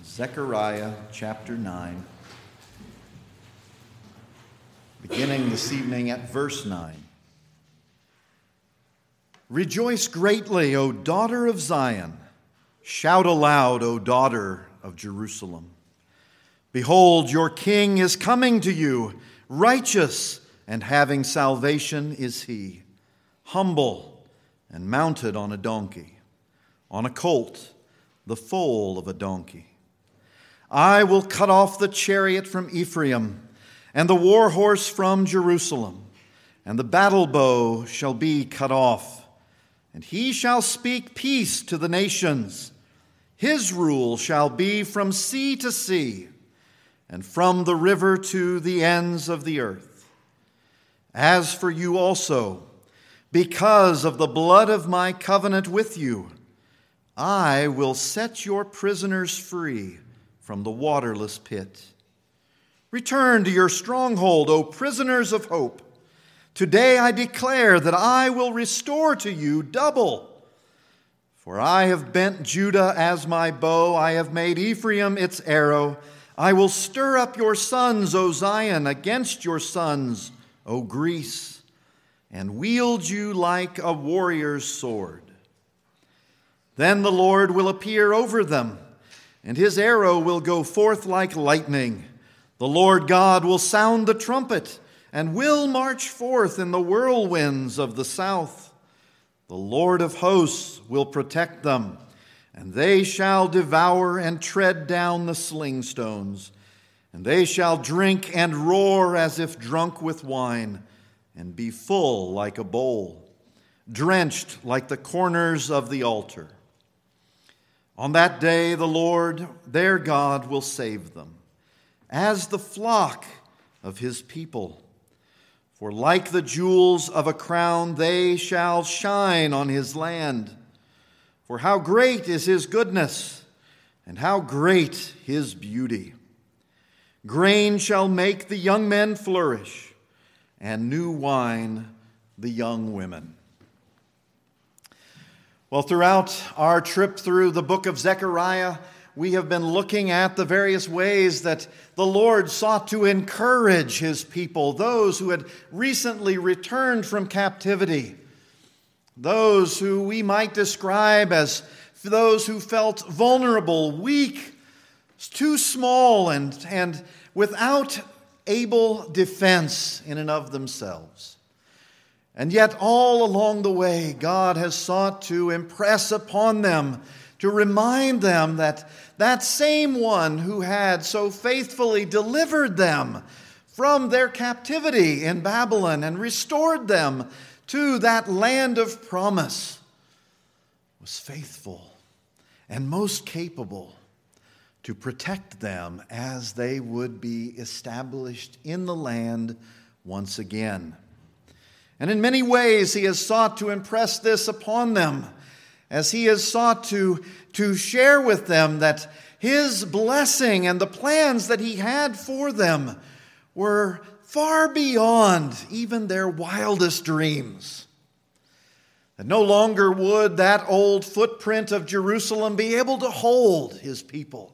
Zechariah chapter 9, beginning this evening at verse 9. Rejoice greatly, O daughter of Zion. Shout aloud, O daughter of Jerusalem. Behold, your king is coming to you. Righteous and having salvation is he. Humble and mounted on a donkey, on a colt, the foal of a donkey. I will cut off the chariot from Ephraim, and the war horse from Jerusalem, and the battle bow shall be cut off, and he shall speak peace to the nations. His rule shall be from sea to sea, and from the river to the ends of the earth. As for you also, because of the blood of my covenant with you, I will set your prisoners free from the waterless pit. Return to your stronghold, O prisoners of hope. Today I declare that I will restore to you double. For I have bent Judah as my bow, I have made Ephraim its arrow. I will stir up your sons, O Zion, against your sons, O Greece, and wield you like a warrior's sword. Then the Lord will appear over them, and his arrow will go forth like lightning. The Lord God will sound the trumpet and will march forth in the whirlwinds of the south. The Lord of hosts will protect them, and they shall devour and tread down the sling stones. And they shall drink and roar as if drunk with wine, and be full like a bowl, drenched like the corners of the altar. On that day, the Lord, their God, will save them, as the flock of his people. For like the jewels of a crown, they shall shine on his land. For how great is his goodness, and how great his beauty. Grain shall make the young men flourish, and new wine the young women. Well, throughout our trip through the book of Zechariah, we have been looking at the various ways that the Lord sought to encourage his people, those who had recently returned from captivity, those who we might describe as those who felt vulnerable, weak, too small, and without able defense in and of themselves. And yet all along the way, God has sought to impress upon them, to remind them that that same one who had so faithfully delivered them from their captivity in Babylon and restored them to that land of promise was faithful and most capable to protect them as they would be established in the land once again. And in many ways, he has sought to impress this upon them, as he has sought to share with them that his blessing and the plans that he had for them were far beyond even their wildest dreams. That no longer would that old footprint of Jerusalem be able to hold his people,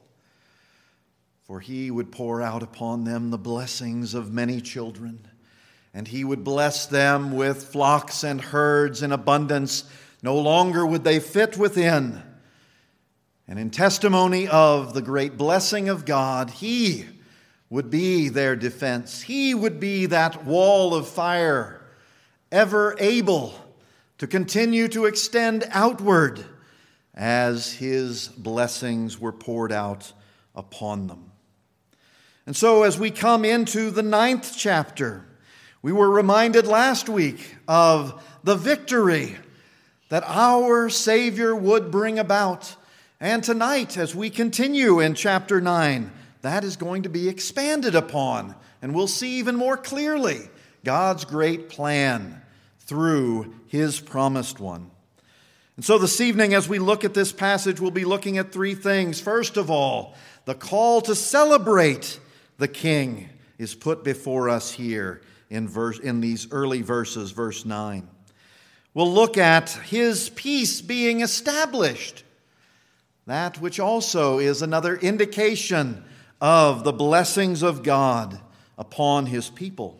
for he would pour out upon them the blessings of many children, and he would bless them with flocks and herds in abundance. No longer would they fit within. And in testimony of the great blessing of God, he would be their defense. He would be that wall of fire, ever able to continue to extend outward as his blessings were poured out upon them. And so as we come into the 9th chapter, we were reminded last week of the victory that our Savior would bring about. And tonight, as we continue in chapter 9, that is going to be expanded upon. And we'll see even more clearly God's great plan through his promised one. And so this evening, as we look at this passage, we'll be looking at three things. First of all, the call to celebrate the King is put before us here in these early verses, verse 9. We'll look at his peace being established. that which also is another indication of the blessings of God upon His people.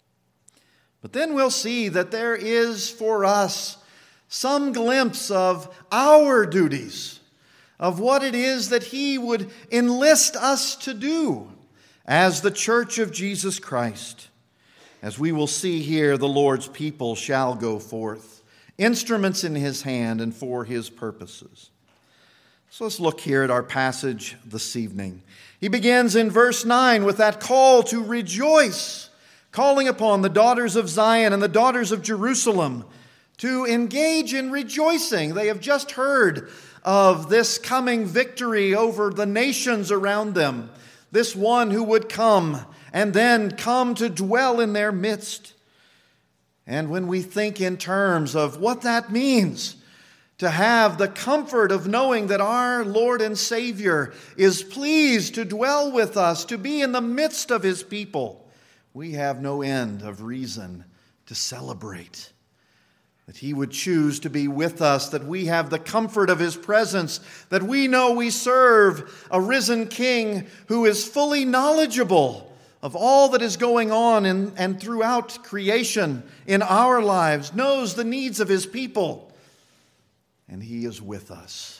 But then we'll see that there is for us some glimpse of our duties, of what it is that He would enlist us to do as the church of Jesus Christ. As we will see here, the Lord's people shall go forth, instruments in His hand and for His purposes. So let's look here at our passage this evening. He begins in verse 9 with that call to rejoice, calling upon the daughters of Zion and the daughters of Jerusalem to engage in rejoicing. They have just heard of this coming victory over the nations around them, this one who would come and then come to dwell in their midst. And when we think in terms of what that means, to have the comfort of knowing that our Lord and Savior is pleased to dwell with us, to be in the midst of His people, we have no end of reason to celebrate. That He would choose to be with us, that we have the comfort of His presence, that we know we serve a risen King who is fully knowledgeable of all that is going on and throughout creation in our lives, knows the needs of His people, and He is with us.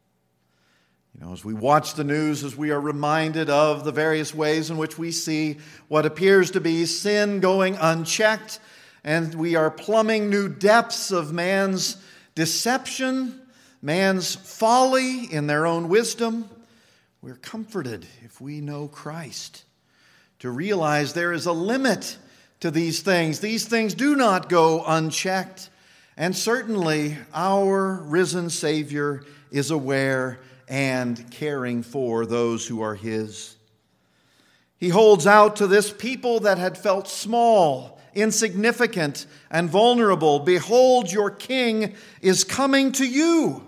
You know, as we watch the news, as we are reminded of the various ways in which we see what appears to be sin going unchecked, and we are plumbing new depths of man's deception, man's folly in their own wisdom, we're comforted if we know Christ, to realize there is a limit to these things. These things do not go unchecked. And certainly our risen Savior is aware and caring for those who are His. He holds out to this people that had felt small, insignificant, and vulnerable. Behold, your King is coming to you.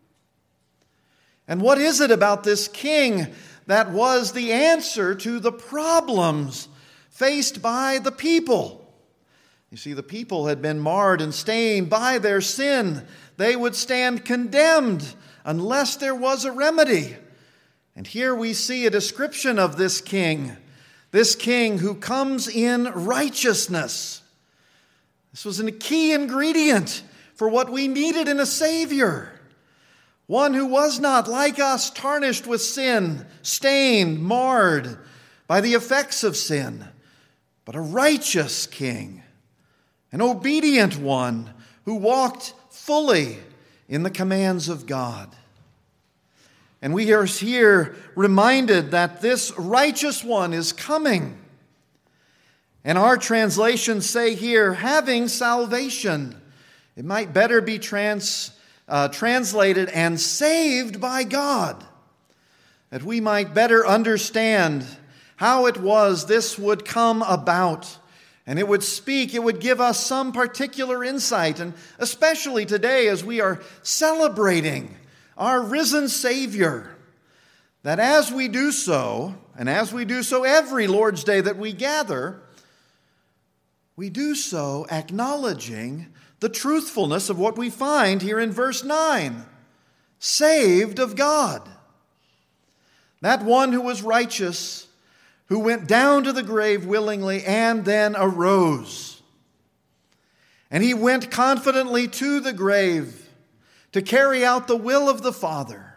And what is it about this King that was the answer to the problems faced by the people? You see, the people had been marred and stained by their sin. They would stand condemned unless there was a remedy. And here we see a description of this King who comes in righteousness. This was a key ingredient for what we needed in a Savior. One who was not, like us, tarnished with sin, stained, marred by the effects of sin, but a righteous King. An obedient one who walked fully in the commands of God. And we are here reminded that this righteous one is coming. And our translations say here, having salvation. It might better be translated, and saved by God. That we might better understand how it was this would come about. And it would give us some particular insight, and especially today as we are celebrating our risen Savior, that as we do so, and as we do so every Lord's Day that we gather, we do so acknowledging the truthfulness of what we find here in verse 9. Saved of God. That one who was righteous, who went down to the grave willingly and then arose. And He went confidently to the grave to carry out the will of the Father,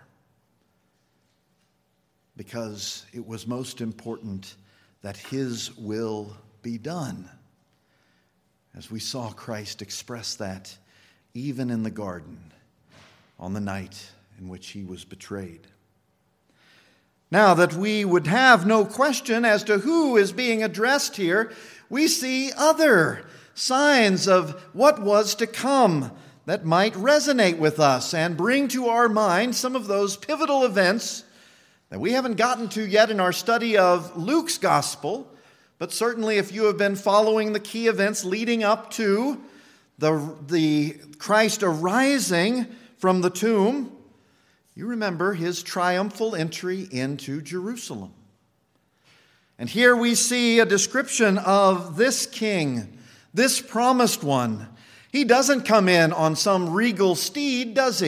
because it was most important that His will be done. As we saw Christ express that even in the garden on the night in which He was betrayed. Now that we would have no question as to who is being addressed here, we see other signs of what was to come that might resonate with us and bring to our mind some of those pivotal events that we haven't gotten to yet in our study of Luke's gospel, but certainly if you have been following the key events leading up to the Christ arising from the tomb, you remember His triumphal entry into Jerusalem. And here we see a description of this King, this promised one. He doesn't come in on some regal steed, does He?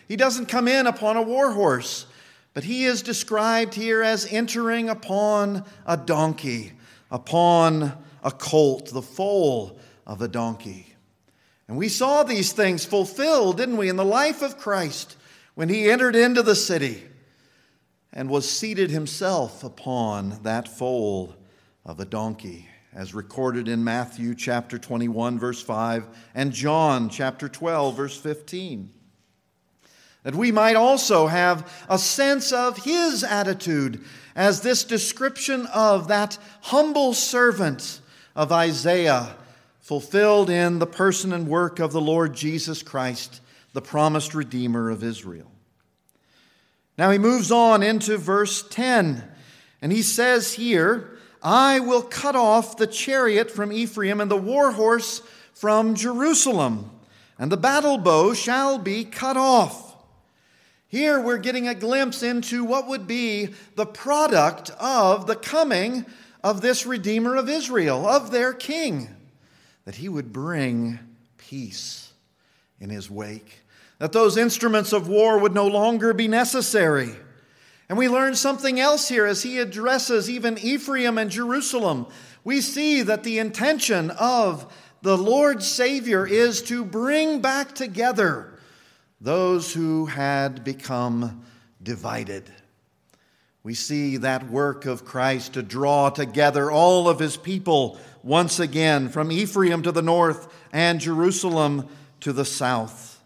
He doesn't come in upon a war horse, but he is described here as entering upon a donkey, upon a colt, the foal of a donkey. And we saw these things fulfilled, didn't we, in the life of Christ when he entered into the city and was seated himself upon that foal of a donkey, as recorded in Matthew chapter 21, verse 5, and John chapter 12, verse 15. That we might also have a sense of his attitude as this description of that humble servant of Isaiah fulfilled in the person and work of the Lord Jesus Christ, the promised Redeemer of Israel. Now he moves on into verse 10, and he says here, I will cut off the chariot from Ephraim and the war horse from Jerusalem, and the battle bow shall be cut off. Here we're getting a glimpse into what would be the product of the coming of this Redeemer of Israel, of their King, that he would bring peace in his wake, that those instruments of war would no longer be necessary. And we learn something else here as he addresses even Ephraim and Jerusalem. We see that the intention of the Lord Savior is to bring back together those who had become divided. We see that work of Christ to draw together all of his people once again, from Ephraim to the north and Jerusalem to the south.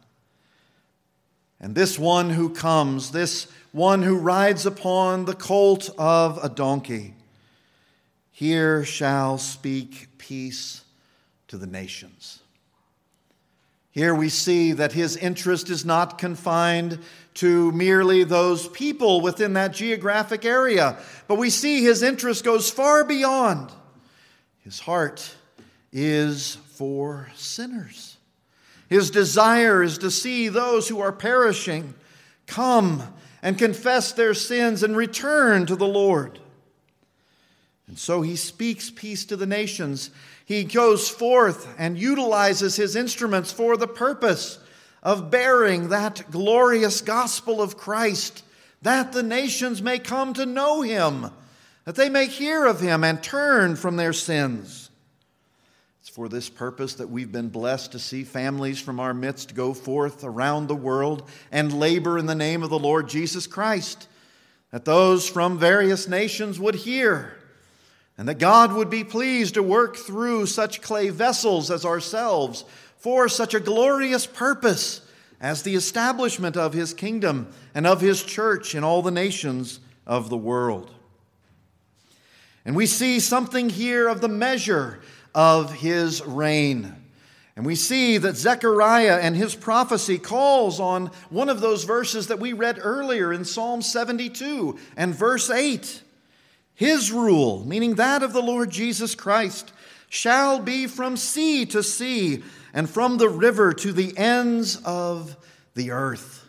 And this one who comes, this one who rides upon the colt of a donkey, here shall speak peace to the nations. Here we see that his interest is not confined to merely those people within that geographic area, but we see his interest goes far beyond. His heart is for sinners. His desire is to see those who are perishing come and confess their sins and return to the Lord. And so he speaks peace to the nations. He goes forth and utilizes his instruments for the purpose of bearing that glorious gospel of Christ, that the nations may come to know him, that they may hear of him and turn from their sins. It's for this purpose that we've been blessed to see families from our midst go forth around the world and labor in the name of the Lord Jesus Christ, that those from various nations would hear, and that God would be pleased to work through such clay vessels as ourselves for such a glorious purpose as the establishment of his kingdom and of his church in all the nations of the world. And we see something here of the measure of his reign. And we see that Zechariah and his prophecy calls on one of those verses that we read earlier in Psalm 72 and verse 8. His rule, meaning that of the Lord Jesus Christ, shall be from sea to sea and from the river to the ends of the earth.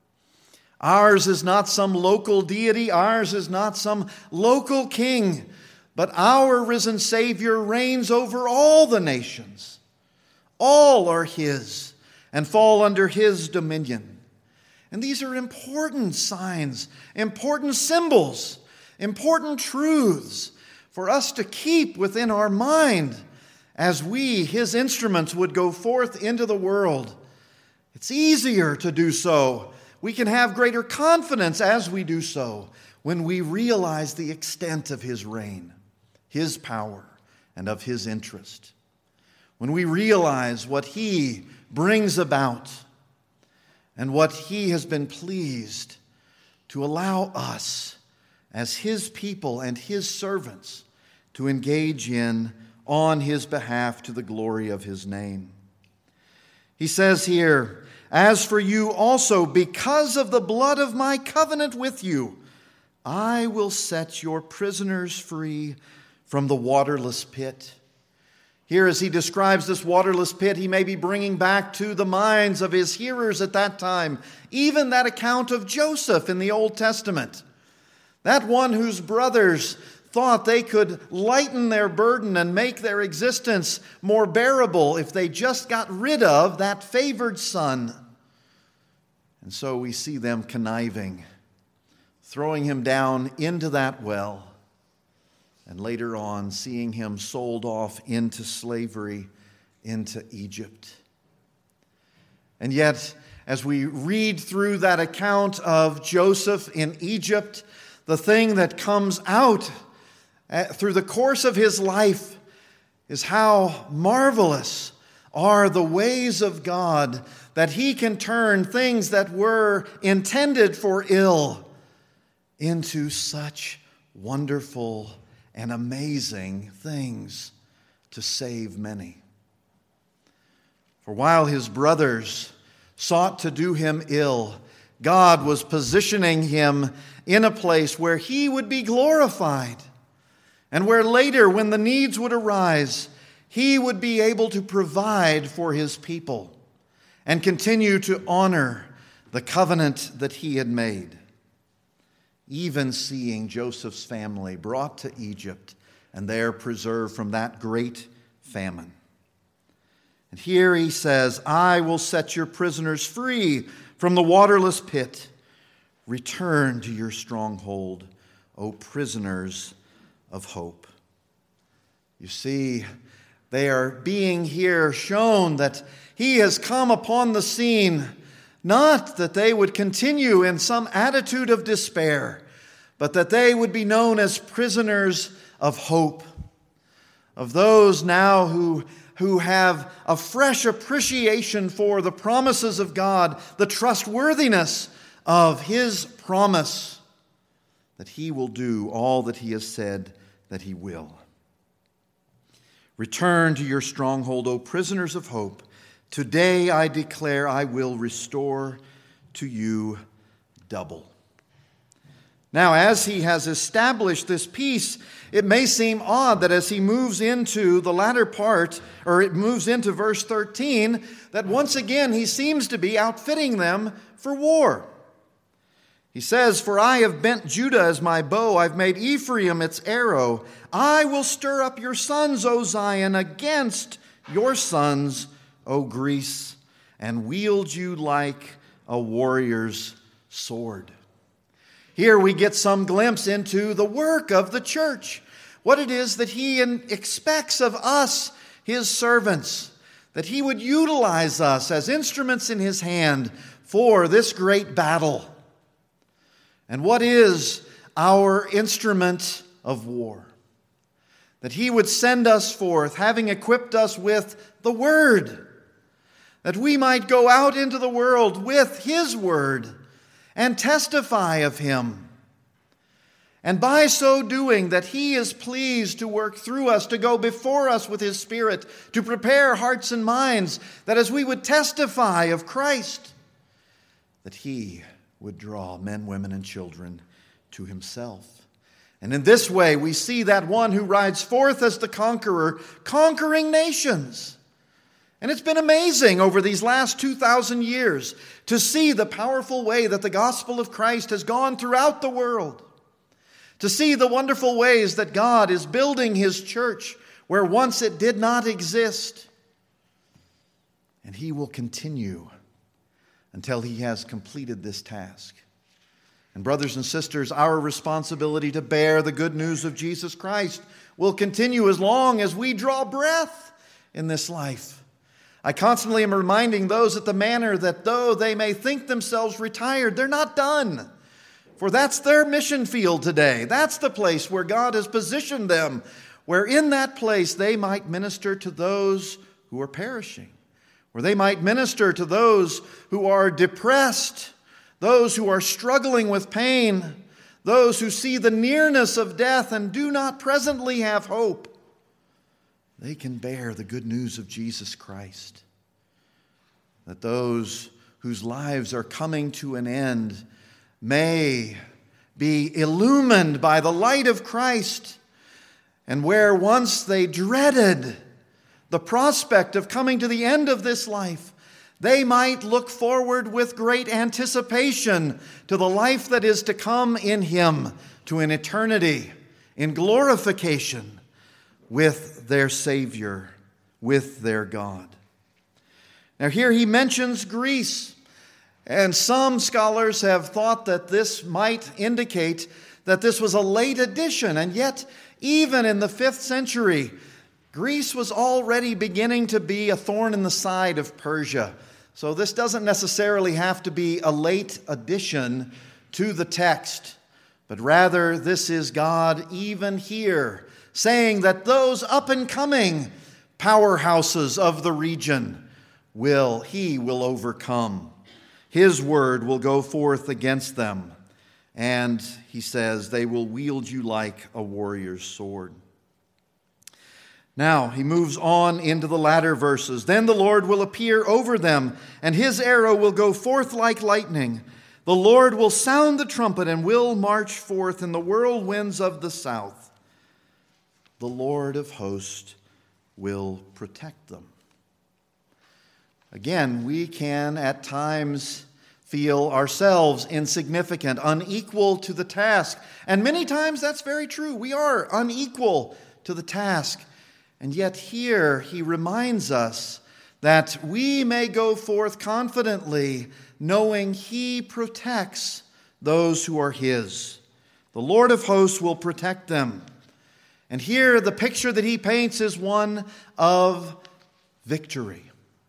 Ours is not some local deity. Ours is not some local king. But our risen Savior reigns over all the nations. All are his and fall under his dominion. And these are important signs, important symbols, important truths for us to keep within our mind as we, his instruments, would go forth into the world. It's easier to do so. We can have greater confidence as we do so when we realize the extent of his reign, his power, and of his interest. When we realize what he brings about and what he has been pleased to allow us as his people and his servants to engage in on his behalf to the glory of his name. He says here, as for you also, because of the blood of my covenant with you, I will set your prisoners free from the waterless pit. Here, as he describes this waterless pit, he may be bringing back to the minds of his hearers at that time even that account of Joseph in the Old Testament. That one whose brothers thought they could lighten their burden and make their existence more bearable if they just got rid of that favored son. And so we see them conniving, throwing him down into that well, and later on seeing him sold off into slavery into Egypt. And yet, as we read through that account of Joseph in Egypt, the thing that comes out through the course of his life is how marvelous are the ways of God, that he can turn things that were intended for ill into such wonderful and amazing things to save many. For while his brothers sought to do him ill, God was positioning him in a place where he would be glorified, and where later, when the needs would arise, he would be able to provide for his people and continue to honor the covenant that he had made. Even seeing Joseph's family brought to Egypt and there preserved from that great famine. And here he says, I will set your prisoners free from the waterless pit. Return to your stronghold, O prisoners of hope. You see, they are being here shown that he has come upon the scene, not that they would continue in some attitude of despair, but that they would be known as prisoners of hope, of those now who have a fresh appreciation for the promises of God, the trustworthiness of his promise that he will do all that he has said that he will. Return to your stronghold, O prisoners of hope. Today I declare I will restore to you double. Now, as he has established this peace, it may seem odd that as he moves into the latter part, or it moves into verse 13, that once again he seems to be outfitting them for war. He says, For I have bent Judah as my bow, I've made Ephraim its arrow. I will stir up your sons, O Zion, against your sons, O Greece, and wield you like a warrior's sword. Here we get some glimpse into the work of the church, what it is that he expects of us, his servants, that he would utilize us as instruments in his hand for this great battle. And what is our instrument of war? That he would send us forth, having equipped us with the word, that we might go out into the world with his word and testify of him. And by so doing, that he is pleased to work through us, to go before us with his Spirit, to prepare hearts and minds, that as we would testify of Christ, that he would draw men, women, and children to himself. And in this way, we see that one who rides forth as the conqueror, conquering nations. And it's been amazing over these last 2,000 years to see the powerful way that the gospel of Christ has gone throughout the world. To see the wonderful ways that God is building his church where once it did not exist. And he will continue until he has completed this task. And brothers and sisters, our responsibility to bear the good news of Jesus Christ will continue as long as we draw breath in this life. I constantly am reminding those at the manor that though they may think themselves retired, they're not done. For that's their mission field today. That's the place where God has positioned them, where in that place they might minister to those who are perishing, where they might minister to those who are depressed, those who are struggling with pain, those who see the nearness of death and do not presently have hope. They can bear the good news of Jesus Christ. That those whose lives are coming to an end may be illumined by the light of Christ, and where once they dreaded the prospect of coming to the end of this life, they might look forward with great anticipation to the life that is to come in him, to an eternity in glorification with their Savior, with their God. Now here he mentions Greece. And some scholars have thought that this might indicate that this was a late addition, and yet even in the 5th century, Greece was already beginning to be a thorn in the side of Persia. So this doesn't necessarily have to be a late addition to the text, but rather this is God even here saying that those up-and-coming powerhouses of the region He will overcome. His word will go forth against them. And he says, they will wield you like a warrior's sword. Now, he moves on into the latter verses. Then the Lord will appear over them, and his arrow will go forth like lightning. The Lord will sound the trumpet and will march forth in the whirlwinds of the south. The Lord of hosts will protect them. Again, we can at times feel ourselves insignificant, unequal to the task. And many times that's very true. We are unequal to the task. And yet here he reminds us that we may go forth confidently, knowing he protects those who are his. The Lord of hosts will protect them. And here the picture that he paints is one of victory.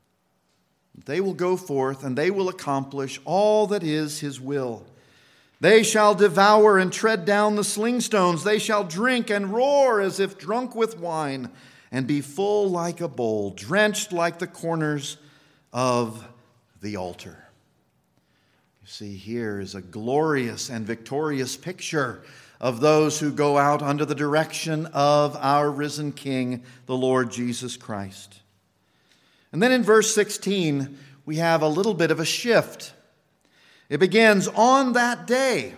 They will go forth and they will accomplish all that is his will. They shall devour and tread down the slingstones. They shall drink and roar as if drunk with wine, and be full like a bowl, drenched like the corners of the altar. You see, here is a glorious and victorious picture of those who go out under the direction of our risen King, the Lord Jesus Christ. And then in verse 16, we have a little bit of a shift. It begins, on that day.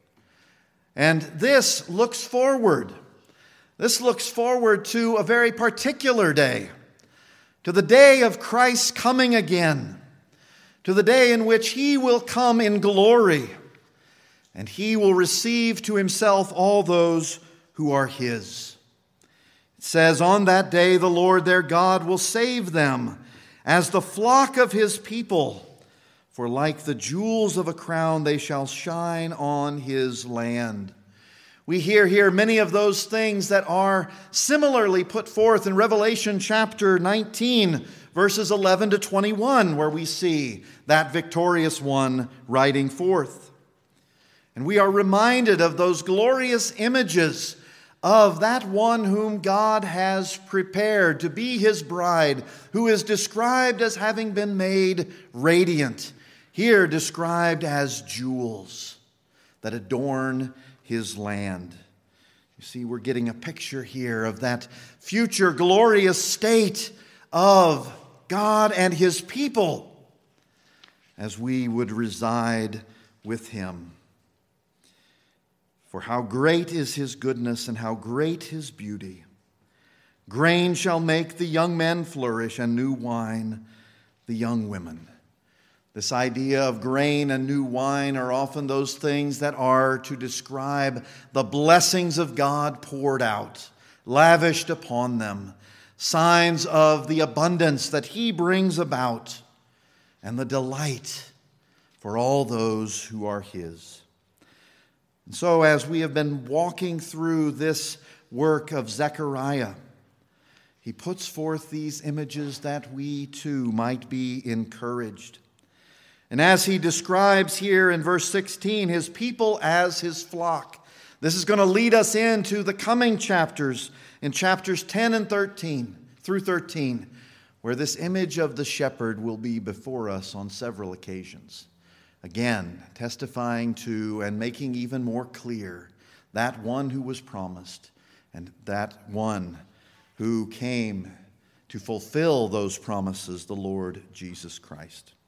And this looks forward. This looks forward to a very particular day, to the day of Christ's coming again, to the day in which he will come in glory, and he will receive to himself all those who are his. It says, on that day the Lord their God will save them as the flock of his people, for like the jewels of a crown they shall shine on his land. We hear here many of those things that are similarly put forth in Revelation chapter 19, verses 11 to 21, where we see that victorious one riding forth. And we are reminded of those glorious images of that one whom God has prepared to be his bride, who is described as having been made radiant, here described as jewels that adorn his land. You see, we're getting a picture here of that future glorious state of God and his people as we would reside with him. For how great is his goodness and how great his beauty. Grain shall make the young men flourish, and new wine the young women. This idea of grain and new wine are often those things that are to describe the blessings of God poured out, lavished upon them, signs of the abundance that he brings about, and the delight for all those who are his. And so as we have been walking through this work of Zechariah, he puts forth these images that we too might be encouraged. And as he describes here in verse 16, his people as his flock, this is going to lead us into the coming chapters, in chapters 10 and 13 through 13, where this image of the shepherd will be before us on several occasions. Again, testifying to and making even more clear that one who was promised and that one who came to fulfill those promises, the Lord Jesus Christ.